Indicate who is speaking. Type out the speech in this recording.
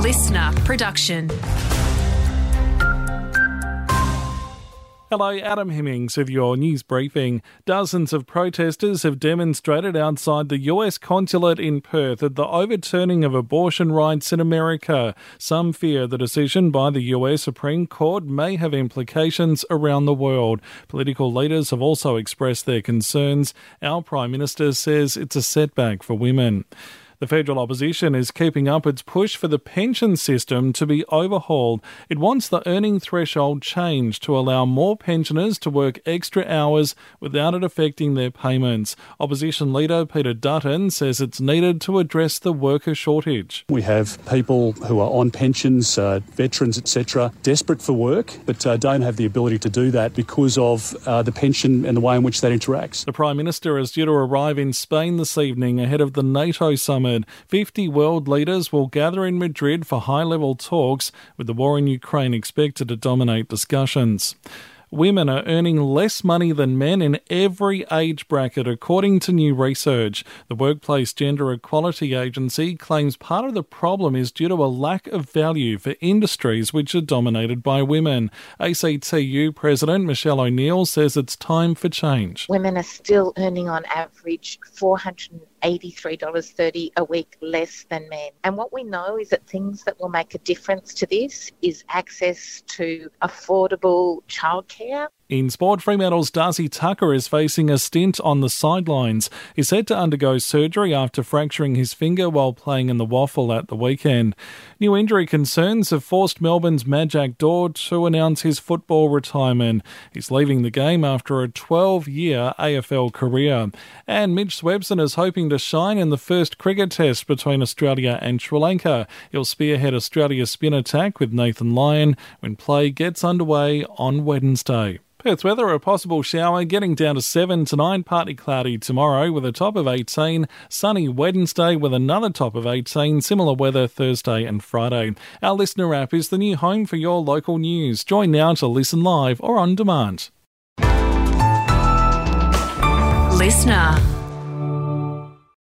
Speaker 1: listener production.
Speaker 2: Hello, Adam Hemmings with your news briefing. Dozens of protesters have demonstrated outside the US consulate in Perth at the overturning of abortion rights in America. Some fear the decision by the US Supreme Court may have implications around the world. Political leaders have also expressed their concerns. Our Prime Minister says it's a setback for women. The federal opposition is keeping up its push for the pension system to be overhauled. It wants the earning threshold changed to allow more pensioners to work extra hours without it affecting their payments. Opposition leader Peter Dutton says it's needed to address the worker shortage.
Speaker 3: We have people who are on pensions, veterans, etc., desperate for work, but don't have the ability to do that because of the pension and the way in which that interacts.
Speaker 2: The Prime Minister is due to arrive in Spain this evening ahead of the NATO summit. 50 world leaders will gather in Madrid for high-level talks, with the war in Ukraine expected to dominate discussions. Women are earning less money than men in every age bracket, according to new research. The Workplace Gender Equality Agency claims part of the problem is due to a lack of value for industries which are dominated by women. ACTU President Michelle O'Neill says it's time for change.
Speaker 4: Women are still earning on average $483.30 a week less than men. And what we know is that things that will make a difference to this is access to affordable childcare.
Speaker 2: In sport, Fremantle's Darcy Tucker is facing a stint on the sidelines. He's set to undergo surgery after fracturing his finger while playing in the WAFL at the weekend. New injury concerns have forced Melbourne's Majak Daw to announce his football retirement. He's leaving the game after a 12-year AFL career. And Mitch Swebson is hoping to shine in the first cricket test between Australia and Sri Lanka. He'll spearhead Australia's spin attack with Nathan Lyon when play gets underway on Wednesday. Perth's weather, a possible shower, getting down to 7 tonight, partly cloudy tomorrow with a top of 18, sunny Wednesday with another top of 18, similar weather Thursday and Friday. Our listener app is the new home for your local news. Join now to listen live or on demand.
Speaker 1: Listener.